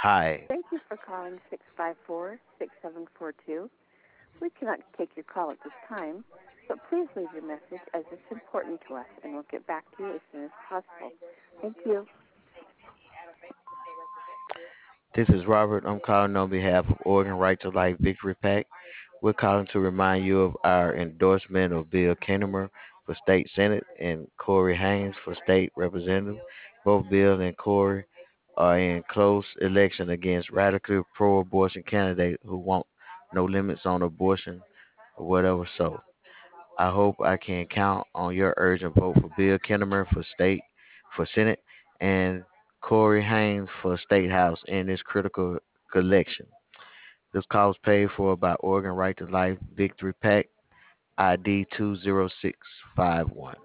Hi. Thank you for calling 654-6742. We cannot take your call at this time, but please leave your message as it's important to us, and we'll get back to you as soon as possible. Thank you. This is Robert. I'm calling on behalf of Oregon Right to Life Victory PAC. We're calling to remind you of our endorsement of Bill Kinnemer for state senate and Corey Haynes for state representative. Both Bill and Corey are in close election against radical pro-abortion candidates who want no limits on abortion or whatever. So I hope I can count on your urgent vote for Bill Kinnemer for Senate and Corey Haynes for State House in this critical election. This call is paid for by Oregon Right to Life Victory PAC ID 20651.